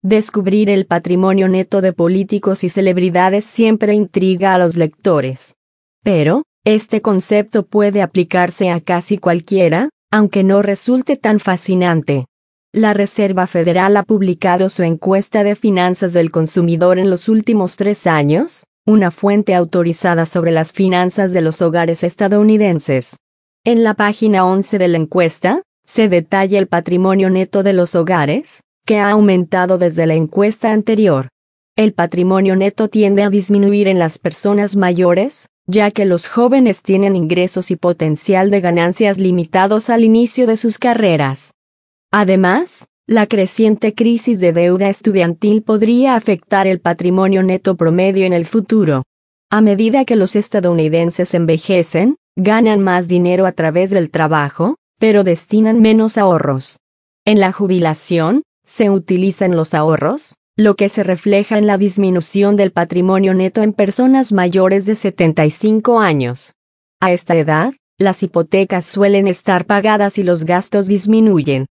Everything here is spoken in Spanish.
Descubrir el patrimonio neto de políticos y celebridades siempre intriga a los lectores. Pero, este concepto puede aplicarse a casi cualquiera, aunque no resulte tan fascinante. La Reserva Federal ha publicado su encuesta de finanzas del consumidor en los últimos 3 años, una fuente autorizada sobre las finanzas de los hogares estadounidenses. En la página 11 de la encuesta, se detalla el patrimonio neto de los hogares, que ha aumentado desde la encuesta anterior. El patrimonio neto tiende a disminuir en las personas mayores, ya que los jóvenes tienen ingresos y potencial de ganancias limitados al inicio de sus carreras. Además, la creciente crisis de deuda estudiantil podría afectar el patrimonio neto promedio en el futuro. A medida que los estadounidenses envejecen, ganan más dinero a través del trabajo, pero destinan menos ahorros. En la jubilación, se utilizan los ahorros, lo que se refleja en la disminución del patrimonio neto en personas mayores de 75 años. A esta edad, las hipotecas suelen estar pagadas y los gastos disminuyen.